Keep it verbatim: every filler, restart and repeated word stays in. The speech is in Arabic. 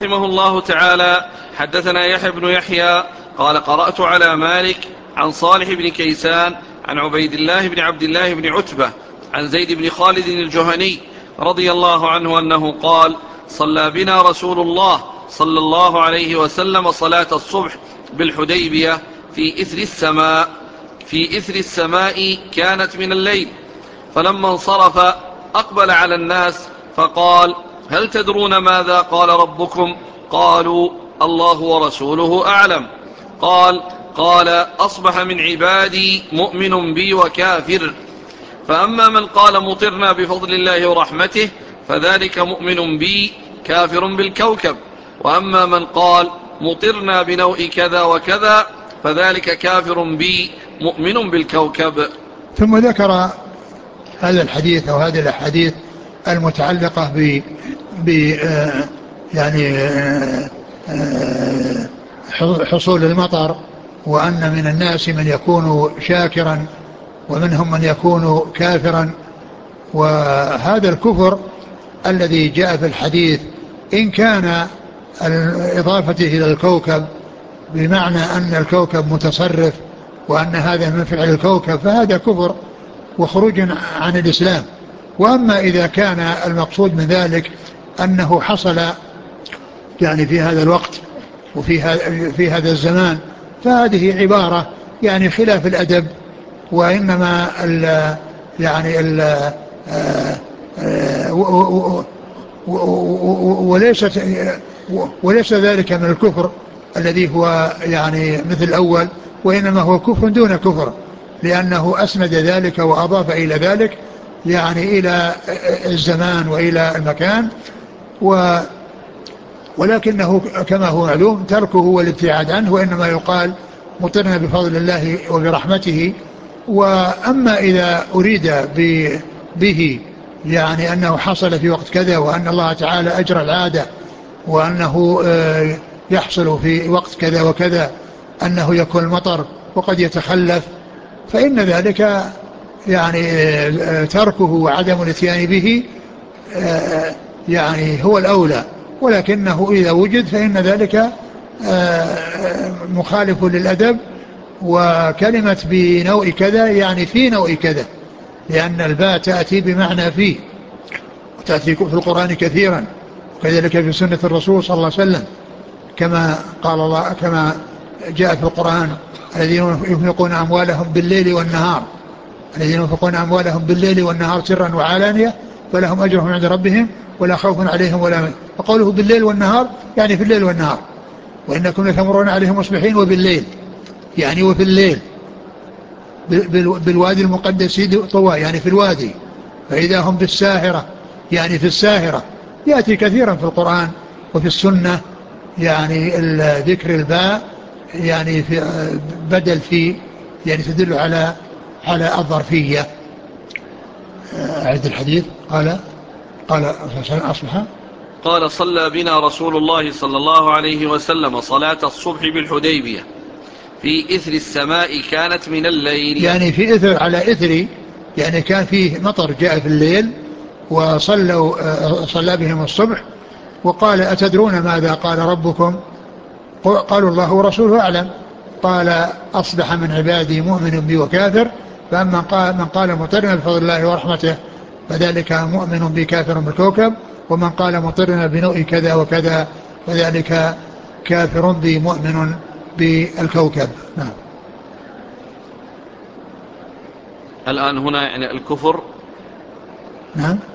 رحمه الله تعالى حدثنا يحيى بن يحيى قال قرأت على مالك عن صالح بن كيسان عن عبيد الله بن عبد الله بن عتبة عن زيد بن خالد الجهني رضي الله عنه أنه قال صلى بنا رسول الله صلى الله عليه وسلم صلاة الصبح بالحديبية في إثر السماء في إثر السماء كانت من الليل، فلما انصرف أقبل على الناس فقال: هل تدرون ماذا قال ربكم؟ قالوا: الله ورسوله أعلم. قال: قال: أصبح من عبادي مؤمن بي وكافر، فأما من قال مطرنا بفضل الله ورحمته فذلك مؤمن بي كافر بالكوكب، وأما من قال مطرنا بنوء كذا وكذا فذلك كافر بي مؤمن بالكوكب. ثم ذكر هذا الحديث أو هذه الأحاديث المتعلقة ب ب يعني حصول المطر، وأن من الناس من يكون شاكرا ومنهم من يكون كافرا. وهذا الكفر الذي جاء في الحديث إن كان إضافته إلى الكوكب بمعنى أن الكوكب متصرف وأن هذا من فعل الكوكب فهذا كفر وخروج عن الإسلام. وأما إذا كان المقصود من ذلك أنه حصل يعني في هذا الوقت وفي في هذا الزمان فهذه عبارة يعني خلاف الأدب، وإنما ال يعني ال وليست وليس ذلك من الكفر الذي هو يعني مثل الأول، وإنما هو كفر دون كفر، لأنه أسند ذلك وأضاف إلى ذلك يعني إلى الزمان وإلى المكان، و ولكنه كما هو معلوم تركه والابتعاد عنه، وإنما يقال مطرنا بفضل الله وبرحمته. وأما إذا أريد به يعني أنه حصل في وقت كذا وأن الله تعالى أجرى العادة وأنه يحصل في وقت كذا وكذا أنه يكون المطر وقد يتخلف، فإن ذلك يعني تركه وعدم الاتيان به يعني هو الأولى، ولكنه إذا وجد فإن ذلك مخالف للأدب. وكلمة بنوع كذا يعني في نوع كذا، لأن الباء تأتي بمعنى فيه، وتأتي في القرآن كثيرا، وكذلك في سنة الرسول صلى الله عليه وسلم، كما قال الله كما جاء في القرآن: الذين ينفقون أموالهم بالليل والنهار الذين ينفقون أموالهم بالليل والنهار سرا وعلانية فلهم أجرهم عند ربهم ولا خوف عليهم ولا هم. وقوله بالليل والنهار يعني في الليل والنهار، وإنكم لتمرون عليهم مصبحين وبالليل يعني وفي الليل، بالوادي المقدس طوى يعني في الوادي، فإذا هم بالساهرة يعني في الساهرة. يأتي كثيرا في القرآن وفي السنة يعني ذكر الباء يعني في بدل في يعني تدل على على الظرفية. أعد الحديث. قال قال أصبح قال صلى بنا رسول الله صلى الله عليه وسلم صلاة الصبح بالحديبية في إثر السماء كانت من الليل، يعني في إثر على إثري يعني كان فيه مطر جاء في الليل وصلوا صلى بهم الصبح، وقال: أتدرون ماذا قال ربكم؟ قالوا: الله ورسوله أعلم. قال: أصبح من عبادي مؤمن بي وكافر، فأما قال من قال مطرنا بفضل الله ورحمته فذلك مؤمن بي كافر بالكوكب، ومن قال مطرنا بنوء كذا وكذا فذلك كافر بي مؤمن بالكوكب. نعم. الآن هنا يعني الكفر. نعم.